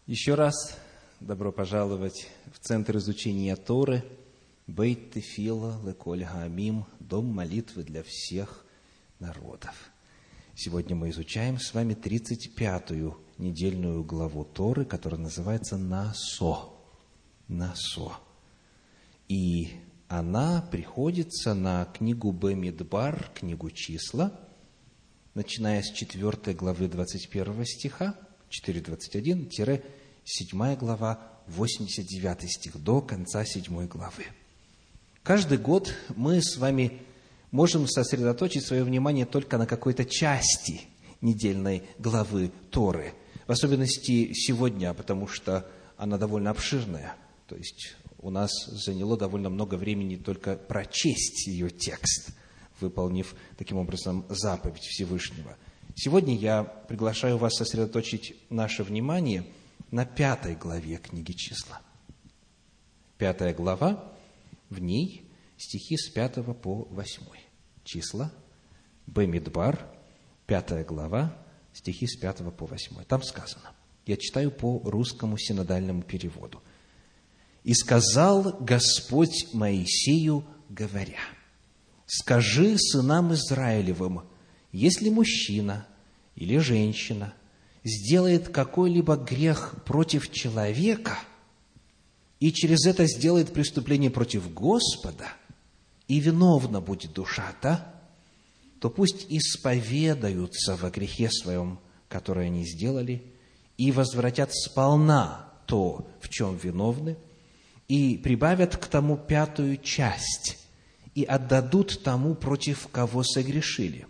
Еще раз добро пожаловать в Центр изучения Торы, Бейт Тефила Леколь Гаамим, Дом молитвы для всех народов. Сегодня мы изучаем с вами 35-ю недельную главу Торы, которая называется Наасо. Наасо. И она приходится на книгу Бамидбар, книгу Числа, начиная с 4 главы 21 стиха, 4:21, 7 глава, 89 стих, до конца 7 главы. Каждый год мы с вами можем сосредоточить свое внимание только на какой-то части недельной главы Торы. В особенности сегодня, потому что она довольно обширная. То есть у нас заняло довольно много времени только прочесть ее текст, выполнив таким образом заповедь Всевышнего. Сегодня я приглашаю вас сосредоточить наше внимание на 5 главе книги Числа. 5 глава, в ней стихи с 5 по 8. Числа, Бамидбар, 5 глава, стихи с 5 по 8. Там сказано, я читаю по русскому синодальному переводу. «И сказал Господь Моисею, говоря, скажи сынам Израилевым, если мужчина или женщина сделает какой-либо грех против человека и через это сделает преступление против Господа, и виновна будет душа-то, то пусть исповедаются во грехе своем, которое они сделали, и возвратят сполна то, в чем виновны, и прибавят к тому 5 часть, и отдадут тому, против кого согрешили.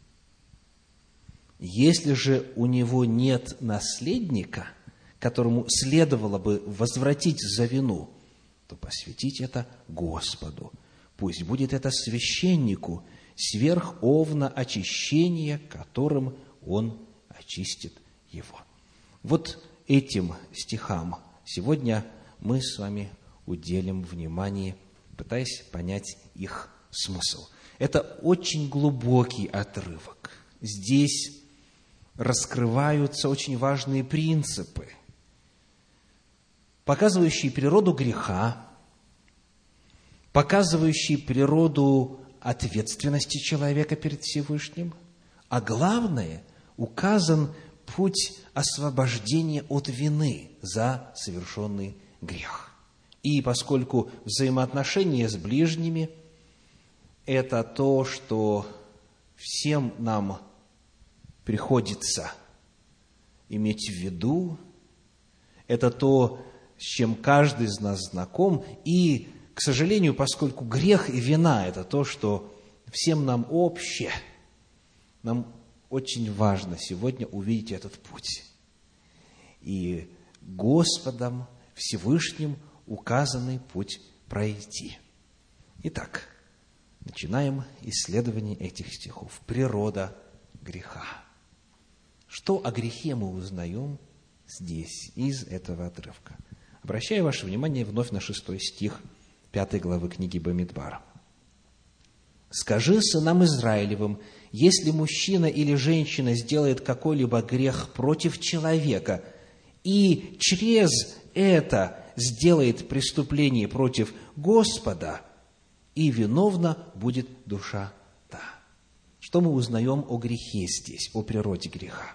Если же у него нет наследника, которому следовало бы возвратить за вину, то посвятить это Господу. Пусть будет это священнику сверх овна очищения, которым он очистит его». Вот этим стихам сегодня мы с вами уделим внимание, пытаясь понять их смысл. Это очень глубокий отрывок. Здесь раскрываются очень важные принципы, показывающие природу греха, показывающие природу ответственности человека перед Всевышним, а главное, указан путь освобождения от вины за совершенный грех. И поскольку взаимоотношения с ближними – это то, что всем нам приходится иметь в виду, это то, с чем каждый из нас знаком, и, к сожалению, поскольку грех и вина – это то, что всем нам общее, нам очень важно сегодня увидеть этот путь. И Господом Всевышним указанный путь пройти. Итак, начинаем исследование этих стихов. Природа греха. Что о грехе мы узнаем здесь, из этого отрывка? Обращаю ваше внимание вновь на 6 стих 5 главы книги Бамидбар. «Скажи сынам Израилевым, если мужчина или женщина сделает какой-либо грех против человека и через это сделает преступление против Господа, и виновна будет душа та». Что мы узнаем о грехе здесь, о природе греха?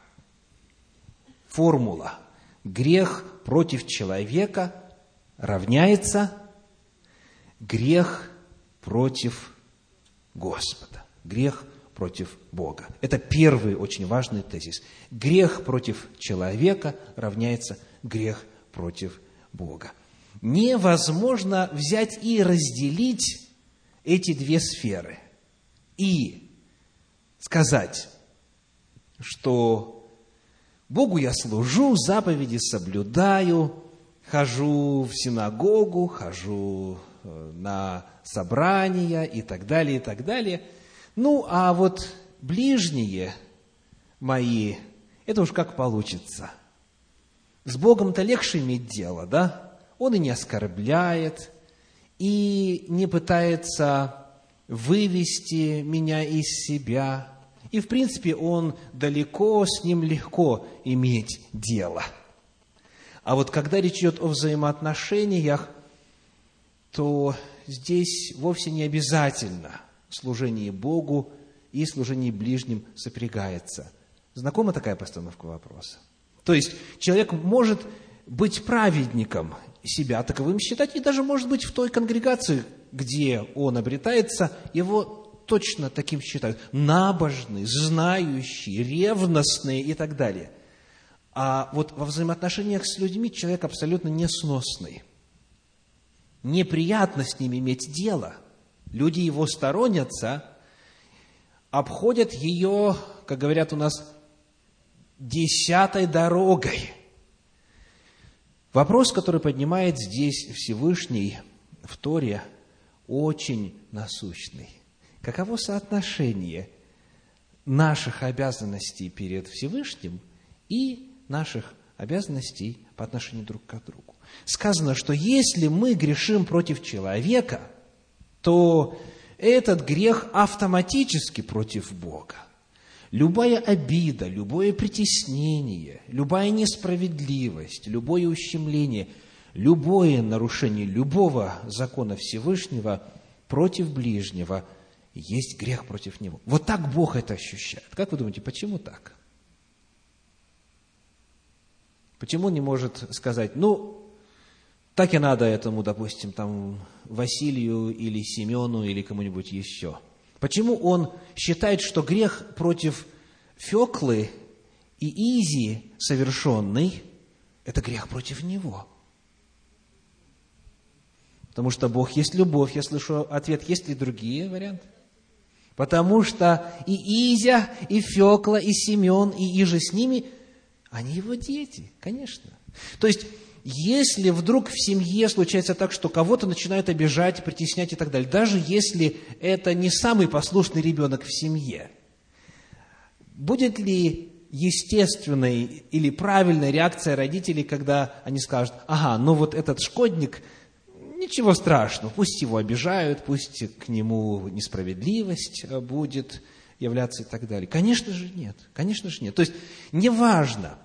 Формула. Грех против человека равняется грех против Господа. Грех против Бога. Это первый очень важный тезис. Грех против человека равняется грех против Бога. Невозможно взять и разделить эти две сферы и сказать, что Богу я служу, заповеди соблюдаю, хожу в синагогу, хожу на собрания и так далее, и так далее. Ну, а вот ближние мои, это уж как получится. С Богом-то легче иметь дело, да? Он и не оскорбляет, и не пытается вывести меня из себя. И, в принципе, он далеко, с ним легко иметь дело. А вот когда речь идет о взаимоотношениях, то здесь вовсе не обязательно служение Богу и служение ближним сопрягается. Знакома такая постановка вопроса? То есть человек может быть праведником, себя таковым считать, и даже может быть в той конгрегации, где он обретается, его точно таким считают. Набожный, знающий, ревностный и так далее. А вот во взаимоотношениях с людьми человек абсолютно несносный. Неприятно с ними иметь дело. Люди его сторонятся, обходят ее, как говорят у нас, 10-й дорогой. Вопрос, который поднимает здесь Всевышний в Торе, очень насущный. Каково соотношение наших обязанностей перед Всевышним и наших обязанностей по отношению друг к другу? Сказано, что если мы грешим против человека, то этот грех автоматически против Бога. Любая обида, любое притеснение, любая несправедливость, любое ущемление, любое нарушение любого закона Всевышнего против ближнего есть грех против него. Вот так Бог это ощущает. Как вы думаете, почему так? Почему не может сказать, так и надо этому, допустим, Василию или Семену или кому-нибудь еще? Почему он считает, что грех против Феклы и Изи совершенный – это грех против него? Потому что Бог есть любовь. Я слышу ответ, есть ли другие варианты? Потому что и Изя, и Фекла, и Семен, и иже с ними, они его дети, конечно. То есть, если вдруг в семье случается так, что кого-то начинают обижать, притеснять и так далее, даже если это не самый послушный ребенок в семье, будет ли естественной или правильной реакция родителей, когда они скажут, этот шкодник, ничего страшного, пусть его обижают, пусть к нему несправедливость будет являться и так далее. Конечно же нет, конечно же нет. То есть, неважно,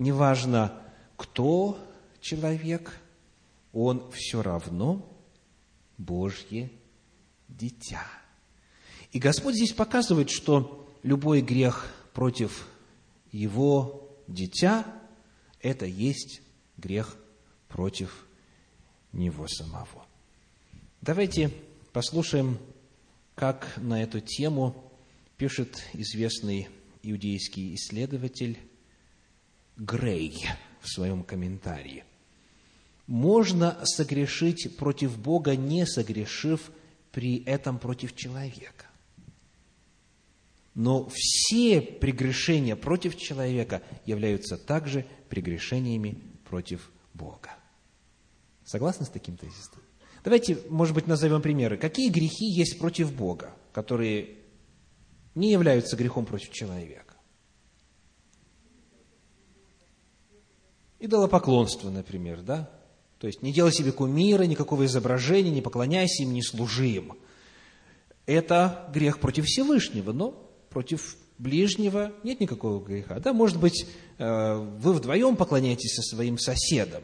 кто человек, он все равно Божье дитя. И Господь здесь показывает, что любой грех против Его дитя – это есть грех против Него самого. Давайте послушаем, как на эту тему пишет известный иудейский исследователь Грей в своем комментарии. Можно согрешить против Бога, не согрешив при этом против человека. Но все прегрешения против человека являются также прегрешениями против Бога. Согласны с таким тезисом? Давайте, может быть, назовем примеры. Какие грехи есть против Бога, которые не являются грехом против человека? Идолопоклонство, например, да? То есть, не делай себе кумира, никакого изображения, не поклоняйся им, не служи им. Это грех против Всевышнего, но против ближнего нет никакого греха. Да, может быть, вы вдвоем поклоняетесь со своим соседом.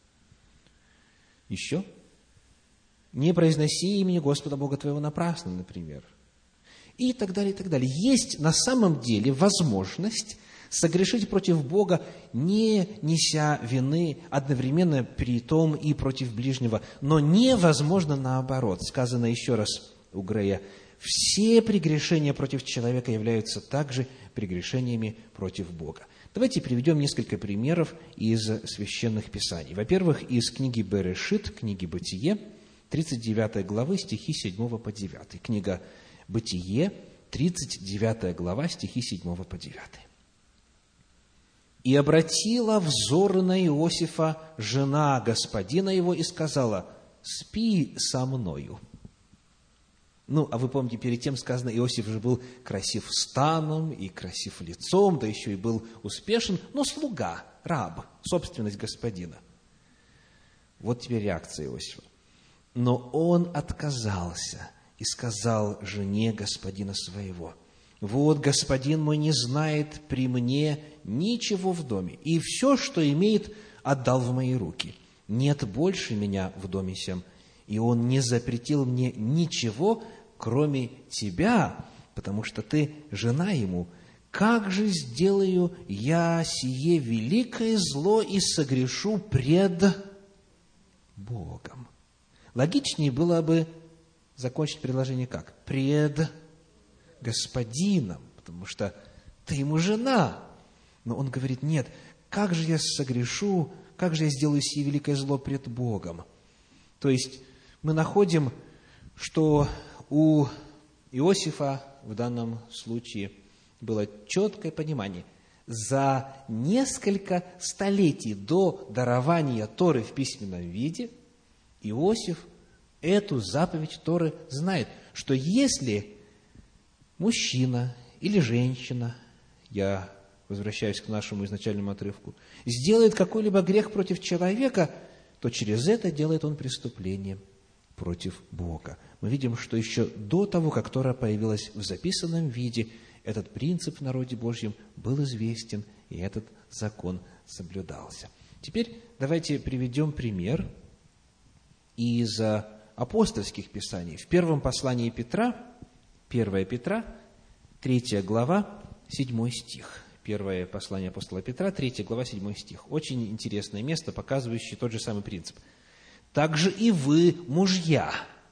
Еще? Не произноси имени Господа Бога твоего напрасно, например. И так далее, и так далее. Есть на самом деле возможность согрешить против Бога, не неся вины одновременно при том и против ближнего. Но невозможно наоборот. Сказано еще раз у Грея, все прегрешения против человека являются также прегрешениями против Бога. Давайте приведем несколько примеров из священных писаний. Во-первых, из книги Берешит, книги Бытие, 39 главы, стихи 7 по 9. Книга Бытие, 39 глава, стихи 7 по 9. «И обратила взоры на Иосифа жена господина его и сказала, спи со мною». А вы помните, перед тем сказано, Иосиф же был красив станом и красив лицом, да еще и был успешен, но слуга, раб, собственность господина. Вот теперь реакция Иосифа. Но он отказался и сказал жене господина своего, вот господин мой не знает при мне ничего в доме, и все, что имеет, отдал в мои руки. Нет больше меня в доме сем, и он не запретил мне ничего, кроме тебя, потому что ты жена ему. Как же сделаю я сие великое зло и согрешу пред Богом? Логичнее было бы закончить предложение как? Пред Господином, потому что ты ему жена. Но он говорит, нет, как же я согрешу, как же я сделаю сие великое зло пред Богом? То есть мы находим, что у Иосифа в данном случае было четкое понимание. За несколько столетий до дарования Торы в письменном виде Иосиф эту заповедь Торы знает, что если мужчина или женщина, я возвращаюсь к нашему изначальному отрывку, сделает какой-либо грех против человека, то через это делает он преступление против Бога. Мы видим, что еще до того, как Тора появилась в записанном виде, этот принцип в народе Божьем был известен, и этот закон соблюдался. Теперь давайте приведем пример из апостольских писаний. В первом послании Петра, 1 Петра, 3 глава, 7 стих. Первое послание апостола Петра, 3 глава, 7 стих. Очень интересное место, показывающее тот же самый принцип. «Также и вы, мужья,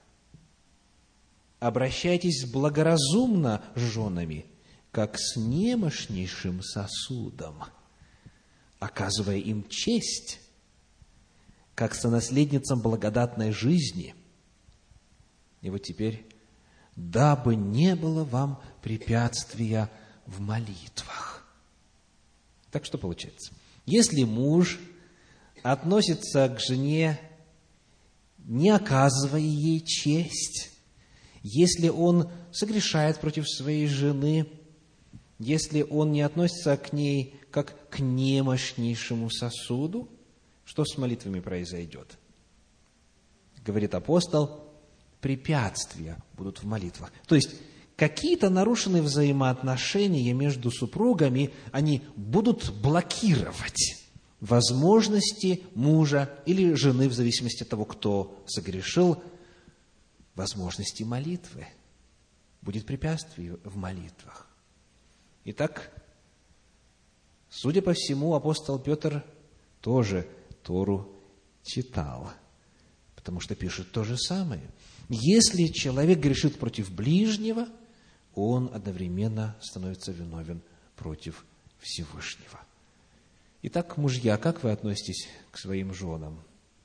обращайтесь благоразумно с женами, как с немощнейшим сосудом, оказывая им честь, как сонаследницам благодатной жизни». И вот теперь, «дабы не было вам препятствия в молитвах». Так что получается? Если муж относится к жене, не оказывая ей честь, если он согрешает против своей жены, если он не относится к ней как к немощнейшему сосуду, что с молитвами произойдет? Говорит апостол, препятствия будут в молитвах. То есть, какие-то нарушенные взаимоотношения между супругами, они будут блокировать возможности мужа или жены, в зависимости от того, кто согрешил, возможности молитвы. Будет препятствие в молитвах. Итак, судя по всему, апостол Петр тоже Тору читал, потому что пишет то же самое. Если человек грешит против ближнего, он одновременно становится виновен против Всевышнего. Итак, мужья, как вы относитесь к своим женам?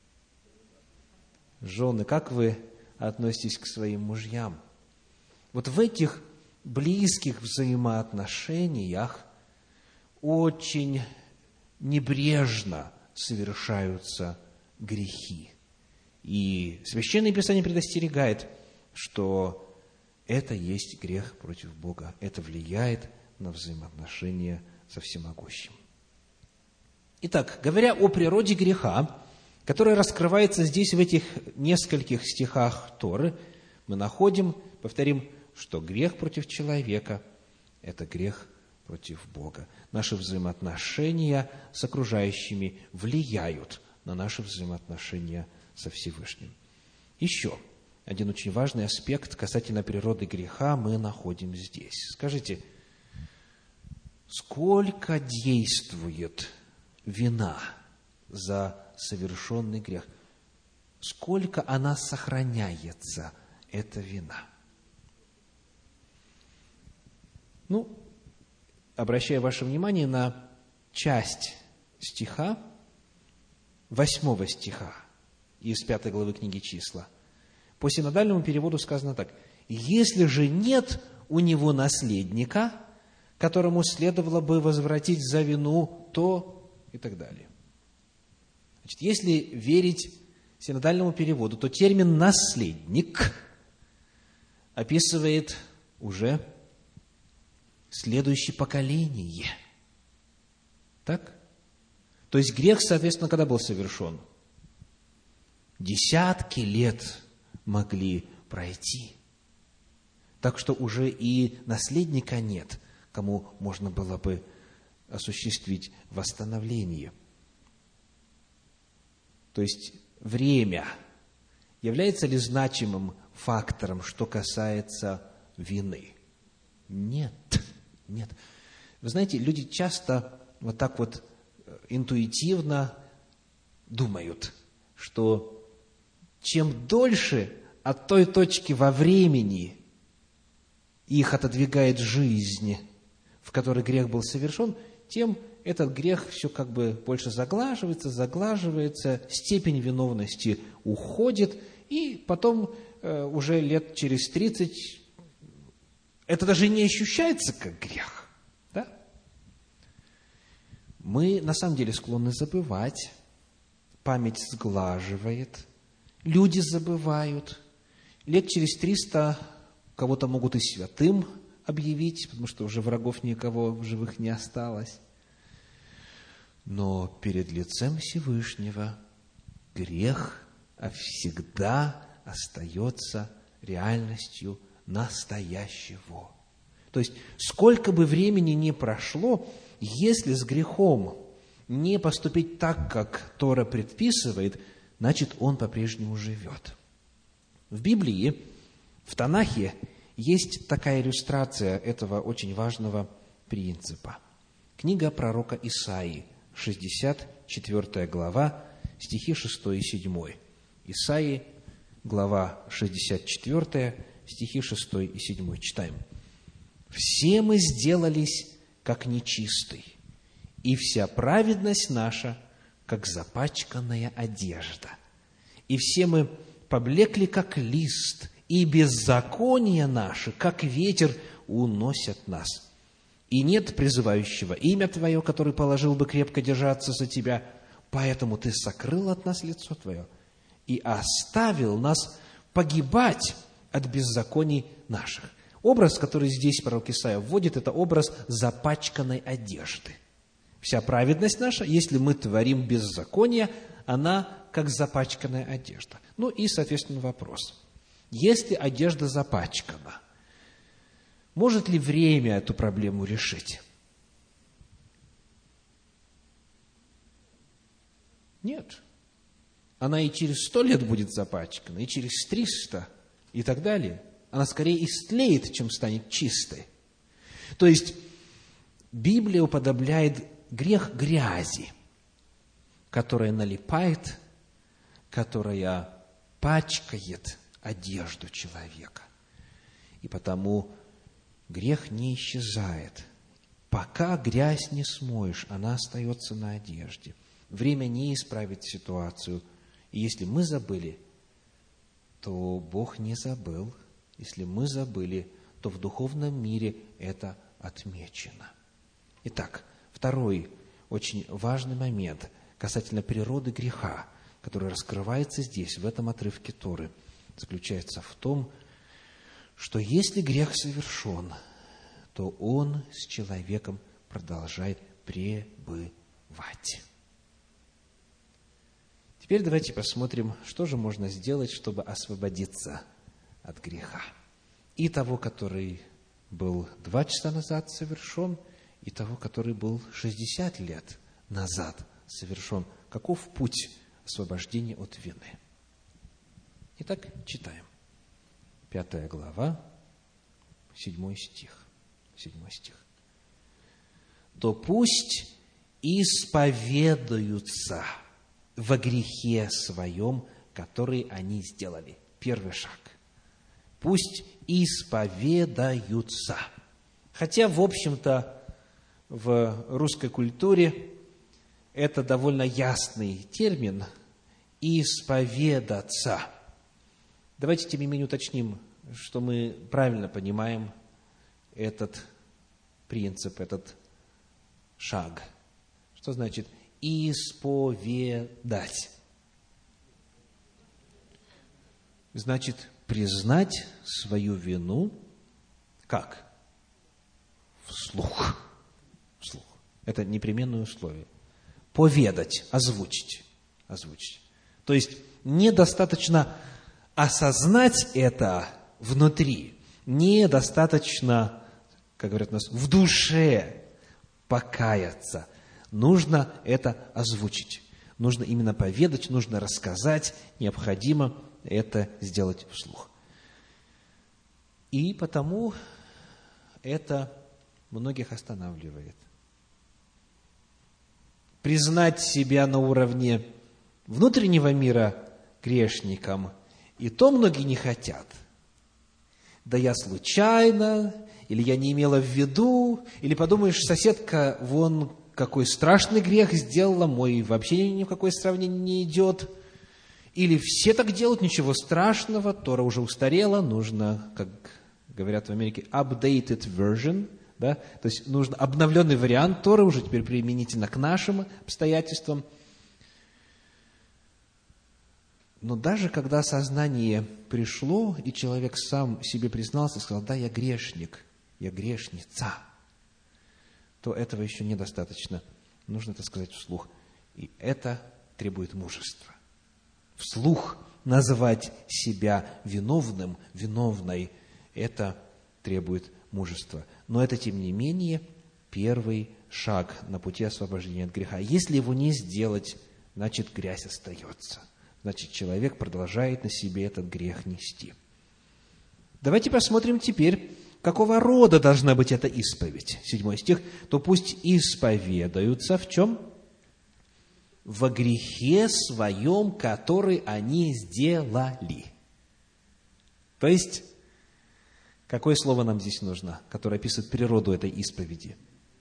Жены, как вы относитесь к своим мужьям? Вот в этих близких взаимоотношениях очень небрежно совершаются грехи. И Священное Писание предостерегает, что это есть грех против Бога. Это влияет на взаимоотношения со Всемогущим. Итак, говоря о природе греха, которая раскрывается здесь, в этих нескольких стихах Торы, мы находим, повторим, что грех против человека – это грех против Бога. Наши взаимоотношения с окружающими влияют на наши взаимоотношения со Всевышним. Еще один очень важный аспект касательно природы греха мы находим здесь. Скажите, сколько действует вина за совершенный грех? Сколько она сохраняется, эта вина? Обращаю ваше внимание на часть стиха, 8 стиха из 5 главы книги «Числа». По синодальному переводу сказано так: «Если же нет у него наследника, которому следовало бы возвратить за вину, то…» и так далее. Значит, если верить синодальному переводу, то термин «наследник» описывает уже следующее поколение. Так? То есть грех, соответственно, когда был совершен? Десятки лет могли пройти. Так что уже и наследника нет, кому можно было бы осуществить восстановление. то есть время, является ли значимым фактором, что касается вины? Нет, нет. Вы знаете, люди часто вот так вот интуитивно думают, что чем дольше от той точки во времени их отодвигает жизнь, в которой грех был совершен, тем этот грех все как бы больше заглаживается, степень виновности уходит, и потом уже лет через 30 это даже не ощущается как грех. Да? Мы на самом деле склонны забывать, память сглаживает, люди забывают. Лет через 300 кого-то могут и святым объявить, потому что уже врагов никого в живых не осталось. Но перед лицем Всевышнего грех всегда остается реальностью настоящего. То есть, сколько бы времени ни прошло, если с грехом не поступить так, как Тора предписывает, значит, он по-прежнему живет. В Библии, в Танахе, есть такая иллюстрация этого очень важного принципа. Книга пророка Исаии, 64 глава, стихи 6 и 7. Исаии, глава 64, стихи 6 и 7. Читаем. «Все мы сделались, как нечистый, и вся праведность наша, как запачканная одежда. И все мы поблекли, как лист, и беззакония наши, как ветер, уносят нас. И нет призывающего имя Твое, который положил бы крепко держаться за Тебя, поэтому Ты сокрыл от нас лицо Твое и оставил нас погибать от беззаконий наших». Образ, который здесь пророк Исаия вводит, это образ запачканной одежды. Вся праведность наша, если мы творим беззаконие, она как запачканная одежда. Ну и, соответственно, вопрос. Если одежда запачкана, может ли время эту проблему решить? Нет. Она и через 100 лет будет запачкана, и через 300, и так далее. Она скорее истлеет, чем станет чистой. То есть, Библия уподобляет грех грязи, которая налипает, которая пачкает одежду человека. И потому грех не исчезает. Пока грязь не смоешь, она остается на одежде. Время не исправит ситуацию. И если мы забыли, то Бог не забыл. Если мы забыли, то в духовном мире это отмечено. Итак, второй очень важный момент касательно природы греха, который раскрывается здесь, в этом отрывке Торы, заключается в том, что если грех совершен, то он с человеком продолжает пребывать. Теперь давайте посмотрим, что же можно сделать, чтобы освободиться от греха. И того, который был 2 часа назад совершен, и того, который был 60 лет назад совершен. Каков путь освобождения от вины? Итак, читаем. 5 глава, 7 стих. 7 стих. «То пусть исповедуются во грехе своем, который они сделали». Первый шаг. Пусть исповедаются. Хотя, в общем-то, в русской культуре это довольно ясный термин «исповедаться». Давайте, тем не менее, уточним, что мы правильно понимаем этот принцип, этот шаг. Что значит «исповедать»? Значит, признать свою вину как? Вслух. Вслух. Это непременное условие. Поведать, озвучить. Озвучить. То есть, недостаточно осознать это внутри, недостаточно, как говорят у нас, в душе покаяться. Нужно это озвучить. нужно именно поведать, нужно рассказать, необходимо это сделать вслух. И потому это многих останавливает. Признать себя на уровне внутреннего мира грешником, и то многие не хотят. Да я случайно, или я не имела в виду, или подумаешь, соседка вон какой страшный грех сделала, мой вообще ни в какое сравнение не идет. Или все так делают, ничего страшного, Тора уже устарела, нужно, как говорят в Америке, updated version, да? То есть нужно обновленный вариант Торы, уже теперь применительно к нашим обстоятельствам. Но даже когда сознание пришло, и человек сам себе признался и сказал: да, я грешник, я грешница, то этого еще недостаточно. Нужно это сказать вслух. И это требует мужества. Вслух называть себя виновным, виновной, это требует мужества. Но это, тем не менее, первый шаг на пути освобождения от греха. Если его не сделать, значит, грязь остается. Значит, человек продолжает на себе этот грех нести. Давайте посмотрим теперь, какого рода должна быть эта исповедь. 7 стих. «То пусть исповедаются в чем? Во грехе своем, который они сделали». То есть, какое слово нам здесь нужно, которое описывает природу этой исповеди?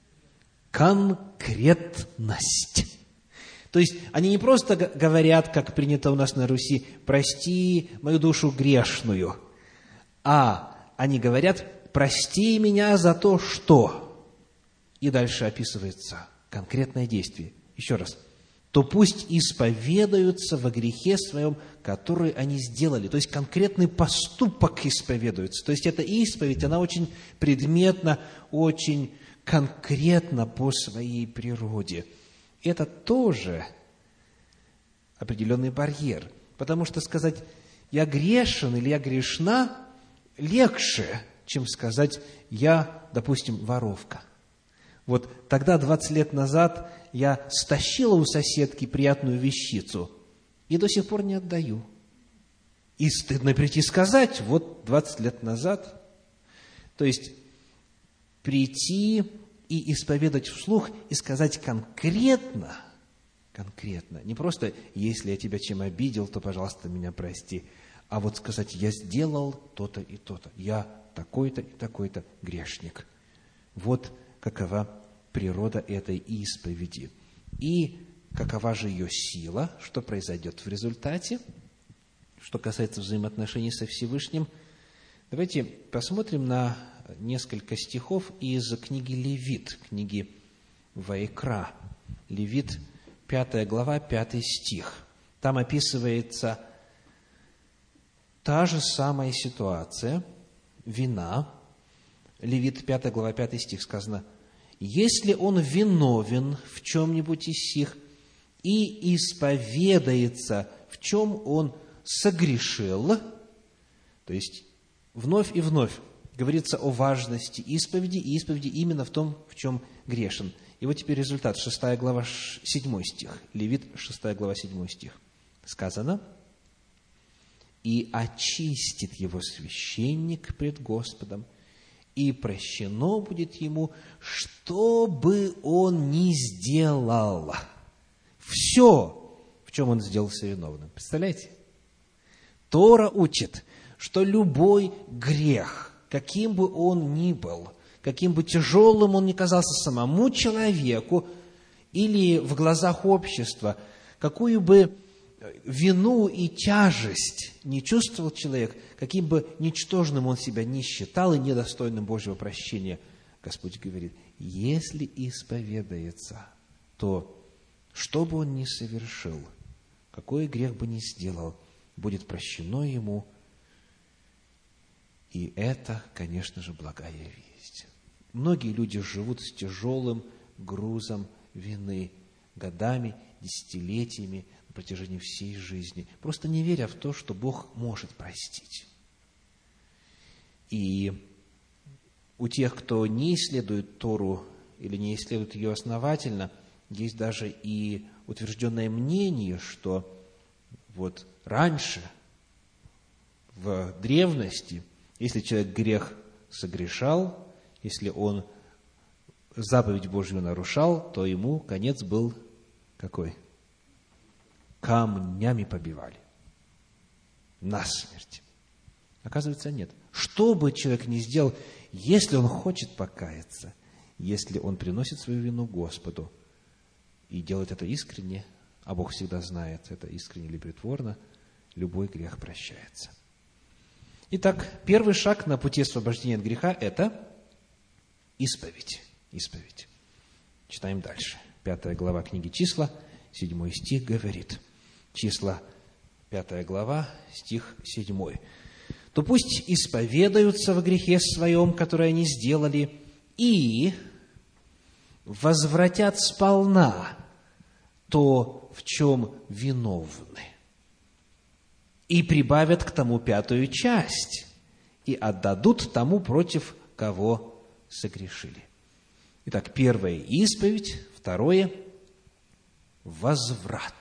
Конкретность. То есть, они не просто говорят, как принято у нас на Руси, «прости мою душу грешную», а они говорят: «прости меня за то, что». И дальше описывается конкретное действие. Еще раз. «То пусть исповедаются во грехе своем, который они сделали». То есть, конкретный поступок исповедуется. То есть, эта исповедь, она очень предметна, очень конкретна по своей природе. Это тоже определенный барьер. Потому что сказать «я грешен» или «я грешна» легче, чем сказать «я, допустим, воровка». Вот тогда, 20 лет назад, я стащила у соседки приятную вещицу и до сих пор не отдаю. И стыдно прийти сказать: вот 20 лет назад. То есть, прийти и исповедать вслух, и сказать конкретно, не просто «если я тебя чем обидел, то, пожалуйста, меня прости», а вот сказать «я сделал то-то и то-то, я такой-то и такой-то грешник». Вот какова природа этой исповеди. И какова же ее сила, что произойдет в результате, что касается взаимоотношений со Всевышним. Давайте посмотрим на несколько стихов из книги Левит, книги Ваикра. Левит, 5 глава, 5 стих. Там описывается та же самая ситуация, вина. Левит, 5 глава, 5 стих сказано: «Если он виновен в чем-нибудь из сих и исповедается, в чем он согрешил», то есть вновь и вновь говорится о важности исповеди, и исповеди именно в том, в чем грешен. И вот теперь результат, 6 глава, 7 стих. Левит, 6 глава, 7 стих. Сказано: «И очистит его священник пред Господом, и прощено будет ему, что бы он ни сделал». Все, в чем он сделался виновным. Представляете? Тора учит, что любой грех, каким бы он ни был, каким бы тяжелым он ни казался самому человеку или в глазах общества, какую бы вину и тяжесть не чувствовал человек, каким бы ничтожным он себя не считал и недостойным Божьего прощения, Господь говорит: если исповедается, то что бы он ни совершил, какой грех бы ни сделал, будет прощено ему. И это, конечно же, благая весть. Многие люди живут с тяжелым грузом вины годами, десятилетиями, на протяжении всей жизни, просто не веря в то, что Бог может простить. И у тех, кто не исследует Тору или не исследует ее основательно, есть даже и утвержденное мнение, что вот раньше, в древности, если человек грех согрешал, если он заповедь Божью нарушал, то ему конец был какой? Камнями побивали. Насмерть. Оказывается, нет. Что бы человек ни сделал, если он хочет покаяться, если он приносит свою вину Господу и делает это искренне, а Бог всегда знает, это искренне или притворно, любой грех прощается. Итак, первый шаг на пути освобождения от греха – это исповедь. Исповедь. Читаем дальше. 5 глава книги «Числа», 7 стих говорит. Числа, 5 глава, стих 7. «То пусть исповедаются в грехе своем, которое они сделали, и возвратят сполна то, в чем виновны, и прибавят к тому 5-ю часть, и отдадут тому, против кого согрешили». Итак, первое – исповедь, второе – возврат.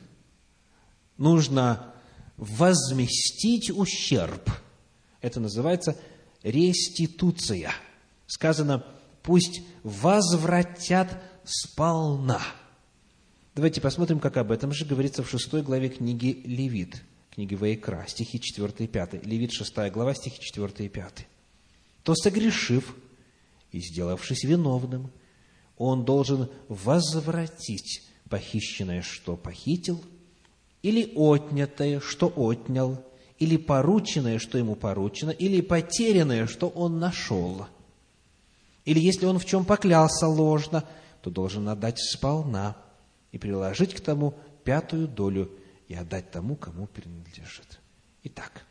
Нужно возместить ущерб. Это называется реституция. Сказано, пусть возвратят сполна. Давайте посмотрим, как об этом же говорится в 6 главе книги Левит, книги Ваикра, стихи 4 и 5. Левит, 6 глава, стихи 4 и 5. «То, согрешив и сделавшись виновным, он должен возвратить похищенное, что похитил, или отнятое, что отнял, или порученное, что ему поручено, или потерянное, что он нашел. Или если он в чем поклялся ложно, то должен отдать сполна и приложить к тому 5-ю долю и отдать тому, кому принадлежит». Итак,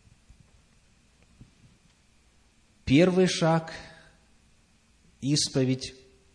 первый шаг – исповедь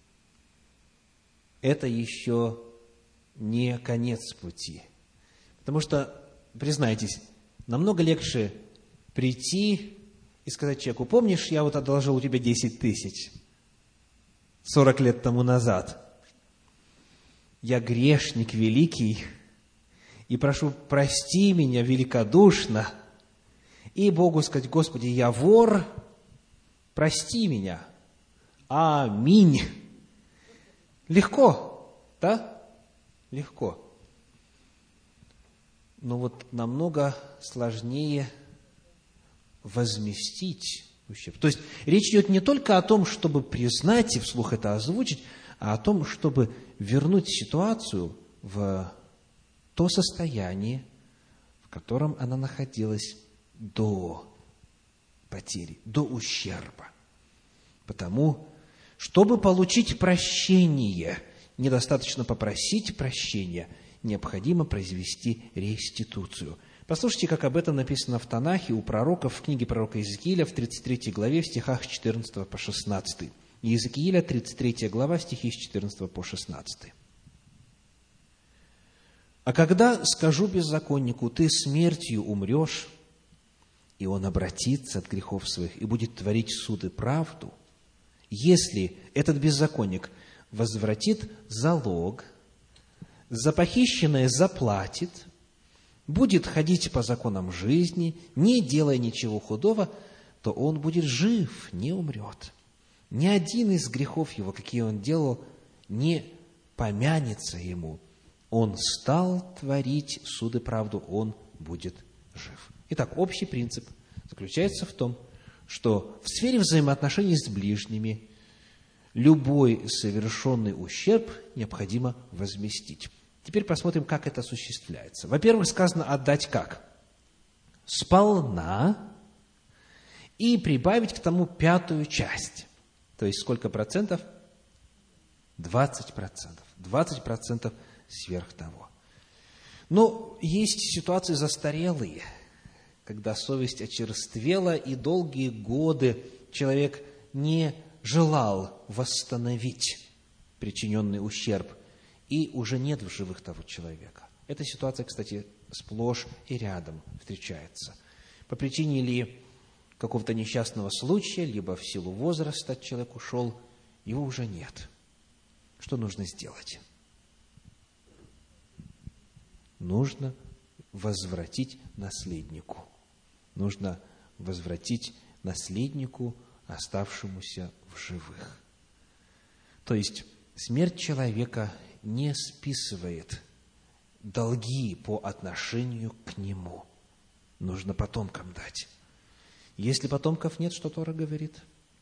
– это еще не конец пути. Потому что, признайтесь, намного легче прийти и сказать человеку: помнишь, я вот одолжил у тебя 10 тысяч 40 лет тому назад. Я грешник великий, и прошу, прости меня великодушно. И Богу сказать: Господи, я вор, прости меня. Аминь. Легко, да? Легко. Но вот намного сложнее возместить ущерб. То есть речь идет не только о том, чтобы признать и вслух это озвучить, а о том, чтобы вернуть ситуацию в то состояние, в котором она находилась до потери, до ущерба. Потому, чтобы получить прощение, недостаточно попросить прощения, необходимо произвести реституцию. Послушайте, как об этом написано в Танахе у пророков, в книге пророка Иезекииля, в 33 главе, в стихах с 14 по 16. Иезекииля, 33 глава, стихи с 14 по 16. «А когда скажу беззаконнику: ты смертью умрешь, и он обратится от грехов своих и будет творить суд и правду, если этот беззаконник возвратит залог, за похищенное заплатит, будет ходить по законам жизни, не делая ничего худого, то он будет жив, не умрет. Ни один из грехов его, какие он делал, не помянется ему. Он стал творить суд и правду, он будет жив». Итак, общий принцип заключается в том, что в сфере взаимоотношений с ближними любой совершенный ущерб необходимо возместить. Теперь посмотрим, как это осуществляется. Во-первых, сказано отдать как? Сполна и прибавить к тому 5-ю часть. То есть сколько процентов? 20%. 20% сверх того. Но есть ситуации застарелые, когда совесть очерствела, и долгие годы человек не желал восстановить причиненный ущерб, и уже нет в живых того человека. Эта ситуация, кстати, сплошь и рядом встречается. По причине ли какого-то несчастного случая, либо в силу возраста человек ушел, его уже нет. Что нужно сделать? нужно возвратить наследнику. Нужно возвратить наследнику, оставшемуся в живых. То есть смерть человека не списывает долги по отношению к нему. Нужно потомкам дать. Если потомков нет, что Тора говорит?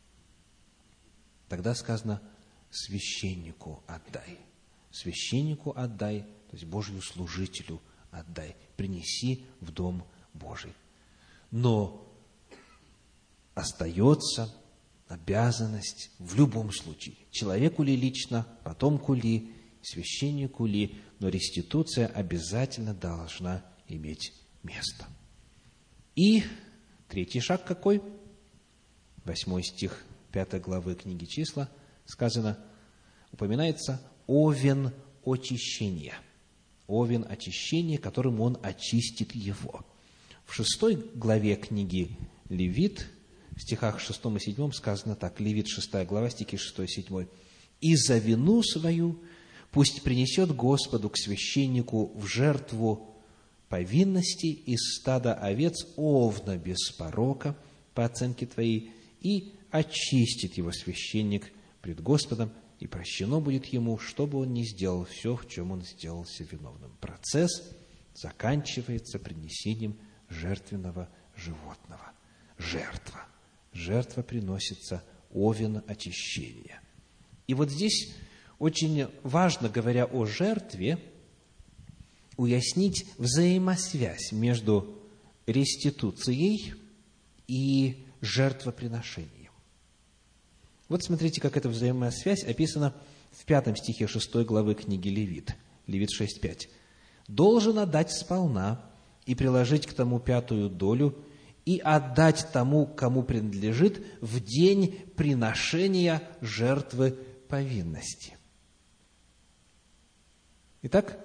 Тогда сказано: священнику отдай. Священнику отдай, то есть Божию служителю отдай. Принеси в дом Божий. Но остается обязанность в любом случае. Человеку ли лично, потомку ли, священнику ли, но реституция обязательно должна иметь место. И третий шаг какой? 8 стих 5 главы книги Числа сказано, упоминается овен очищения. Овен очищения, которым он очистит его. В 6 главе книги Левит, в стихах 6 и 7 сказано так, Левит 6 глава, стихи 6 и 7. «И за вину свою пусть принесет Господу к священнику в жертву повинности из стада овец овна без порока, по оценке твоей, и очистит его священник пред Господом, и прощено будет ему, чтобы он не сделал все, в чем он сделался виновным». Процесс заканчивается принесением жертвенного животного. Жертва. Жертва приносится, овен очищения. И вот здесь очень важно, говоря о жертве, уяснить взаимосвязь между реституцией и жертвоприношением. Вот смотрите, как эта взаимосвязь описана в 5 стихе 6 главы книги Левит. Левит 6:5. «Должен отдать сполна и приложить к тому 5 долю, и отдать тому, кому принадлежит, в день приношения жертвы повинности». Итак,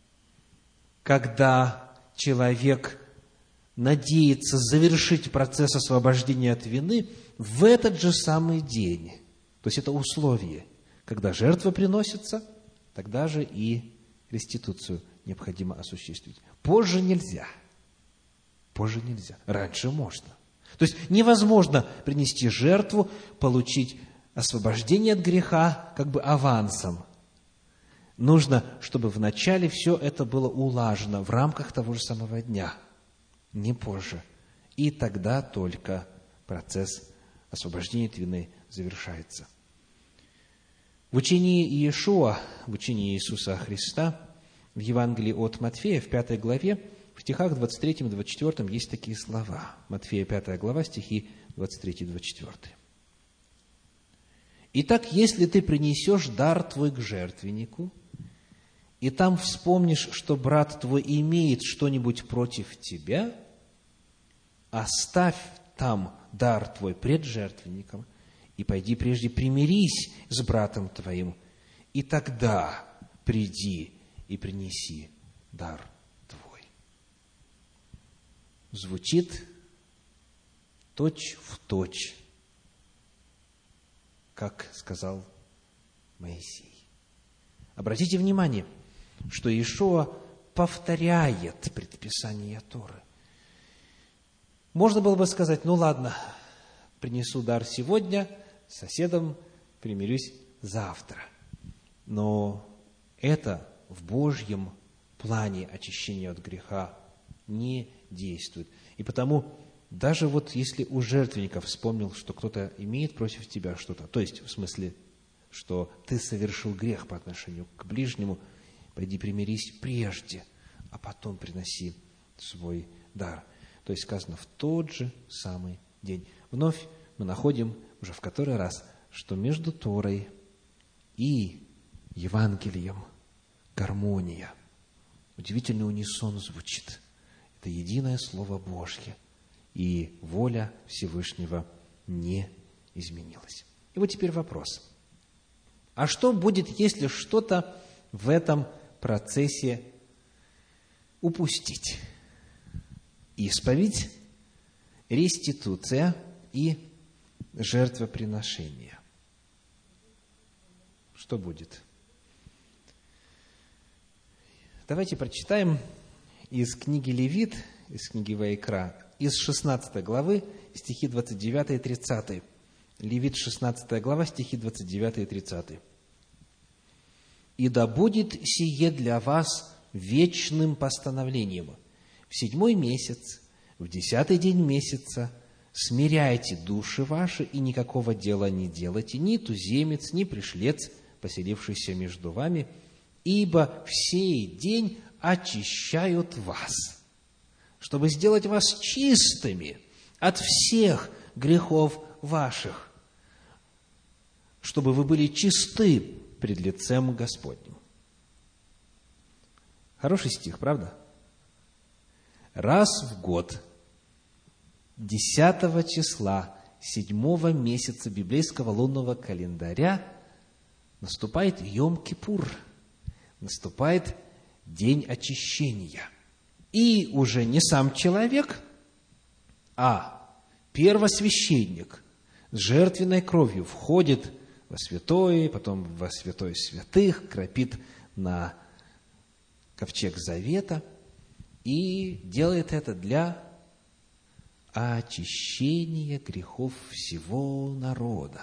когда человек надеется завершить процесс освобождения от вины, в этот же самый день, то есть это условие, когда жертва приносится, тогда же и реституцию необходимо осуществить. Позже нельзя. Позже нельзя. Раньше можно. То есть невозможно принести жертву, получить освобождение от греха как бы авансом. Нужно, чтобы вначале все это было улажено в рамках того же самого дня, не позже. И тогда только процесс освобождения от вины завершается. В учении Иешуа, в учении Иисуса Христа, в Евангелии от Матфея, в 5 главе, в стихах 23 и 24 есть такие слова. Матфея, 5 глава, стихи 23 и 24. «Итак, если ты принесешь дар твой к жертвеннику, и там вспомнишь, что брат твой имеет что-нибудь против тебя, оставь там дар твой пред жертвенником, и пойди прежде примирись с братом твоим, и тогда приди и принеси дар твой». Звучит точь в точь, как сказал Моисей. Обратите внимание, что Иешуа повторяет предписание Торы. Можно было бы сказать, ну ладно, принесу дар сегодня, с соседом примирюсь завтра. Но это в Божьем плане очищения от греха не действует. И потому, даже вот если у жертвенника вспомнил, что кто-то имеет против тебя что-то, то есть в смысле, что ты совершил грех по отношению к ближнему, пойди примирись прежде, а потом приноси свой дар. То есть сказано в тот же самый день. Вновь мы находим уже в который раз, что между Торой и Евангелием гармония. Удивительный унисон звучит. Это единое Слово Божье, и воля Всевышнего не изменилась. И вот теперь вопрос. А что будет, если что-то в этом процессе упустить? Исповедь, реституция и жертвоприношение. Что будет? Давайте прочитаем из книги Левит, из книги Ваикра, из 16 главы, стихи 29 и 30. Левит, 16 глава, стихи 29 и 30. «И да будет сие для вас вечным постановлением. В 7-й месяц, в 10-й день месяца смиряйте души ваши, и никакого дела не делайте, ни туземец, ни пришлец, поселившийся между вами, ибо в сей день очищают вас, чтобы сделать вас чистыми от всех грехов ваших, чтобы вы были чисты пред лицем Господним». Хороший стих, правда? Раз в год, 10 числа 7 месяца библейского лунного календаря наступает Йом-Кипур, наступает день очищения. И уже не сам человек, а первосвященник с жертвенной кровью входит во святое, потом во святое святых, кропит на ковчег завета и делает это для очищения грехов всего народа.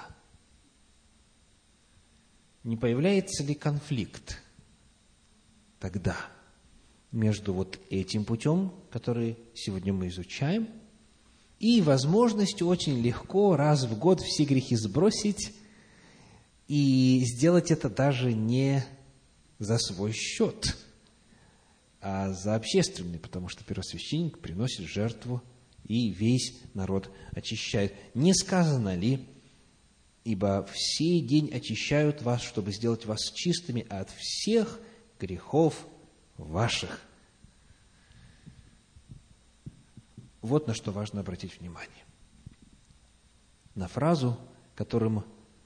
Не появляется ли конфликт тогда между вот этим путем, который сегодня мы изучаем, и возможностью очень легко раз в год все грехи сбросить и сделать это даже не за свой счет, а за общественный, потому что первосвященник приносит жертву, и весь народ очищает. Не сказано ли: «Ибо в сей день очищают вас, чтобы сделать вас чистыми от всех грехов ваших». Вот на что важно обратить внимание. На фразу, которую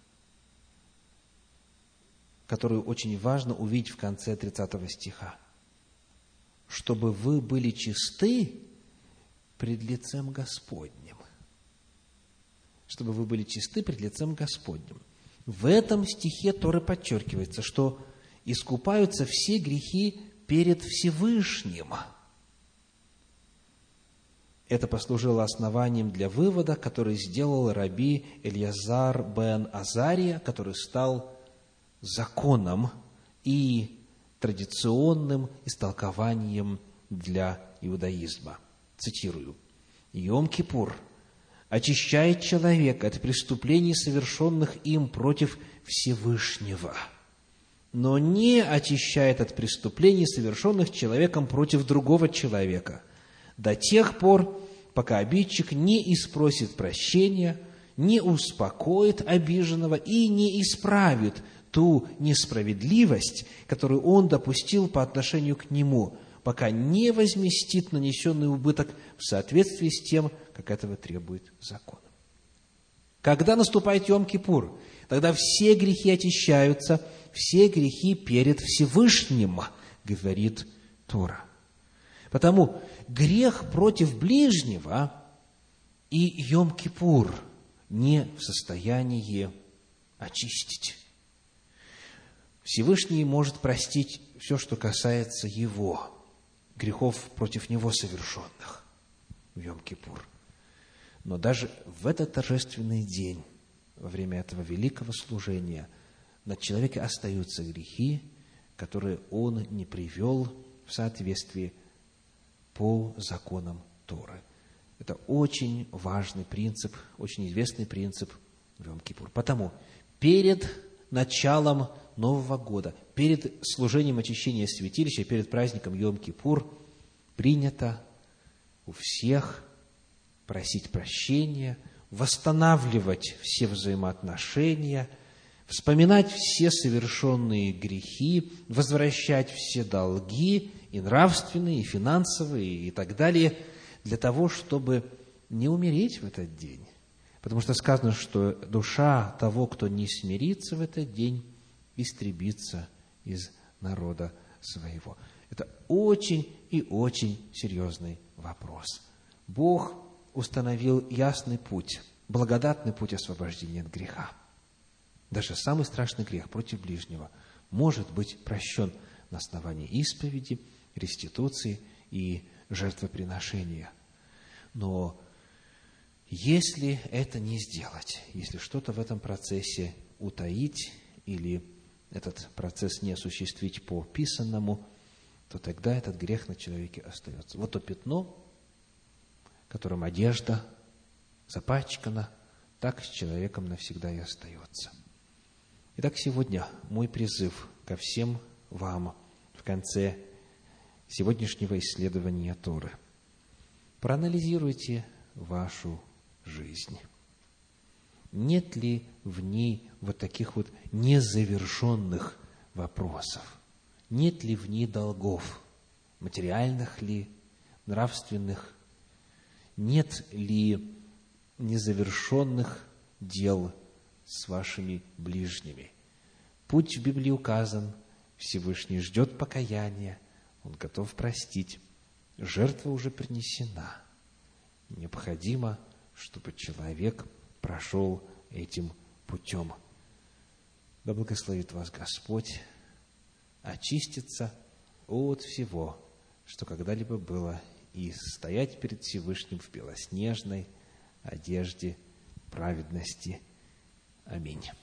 очень важно увидеть в конце 30 стиха. «Чтобы вы были чисты пред лицем Господним». Чтобы вы были чисты пред лицем Господним. В этом стихе Тора подчеркивается, что искупаются все грехи перед Всевышним. Это послужило основанием для вывода, который сделал раби Эльязар бен Азария, который стал законом и традиционным истолкованием для иудаизма. Цитирую: «Йом-Кипур очищает человека от преступлений, совершенных им против Всевышнего, но не очищает от преступлений, совершенных человеком против другого человека, до тех пор, пока обидчик не испросит прощения, не успокоит обиженного и не исправит ту несправедливость, которую он допустил по отношению к нему, пока не возместит нанесенный убыток в соответствии с тем, как этого требует закон». Когда наступает Йом-Кипур, тогда все грехи очищаются, все грехи перед Всевышним, говорит Тора. Потому грех против ближнего и Йом-Кипур не в состоянии очистить. Всевышний может простить все, что касается Его, грехов против Него совершенных в Йом-Кипур. Но даже в этот торжественный день, во время этого великого служения, над человеком остаются грехи, которые он не привел в соответствии по законам Торы. Это очень важный принцип, очень известный принцип в Йом-Кипур. Потому перед началом Нового года, перед служением очищения святилища, перед праздником Йом-Кипур принято у всех просить прощения, восстанавливать все взаимоотношения, вспоминать все совершенные грехи, возвращать все долги, и нравственные, и финансовые, и так далее, для того, чтобы не умереть в этот день. Потому что сказано, что душа того, кто не смирится в этот день, истребится из народа своего. Это очень и очень серьезный вопрос. Бог установил ясный путь, благодатный путь освобождения от греха. Даже самый страшный грех против ближнего может быть прощен на основании исповеди, реституции и жертвоприношения. Но если это не сделать, если что-то в этом процессе утаить или этот процесс не осуществить по писанному, то тогда этот грех на человеке остается. Вот то пятно, которым одежда запачкана, так с человеком навсегда и остается. Итак, сегодня мой призыв ко всем вам в конце сегодняшнего исследования Торы. Проанализируйте вашу жизнь. Нет ли в ней вот таких вот незавершенных вопросов? Нет ли в ней долгов? Материальных ли, нравственных? Нет ли незавершенных дел с вашими ближними? Путь в Библии указан, Всевышний ждет покаяния, Он готов простить. Жертва уже принесена. Необходимо, чтобы человек прошел этим путем. Да благословит вас Господь очиститься от всего, что когда-либо было, и стоять перед Всевышним в белоснежной одежде праведности. Аминь.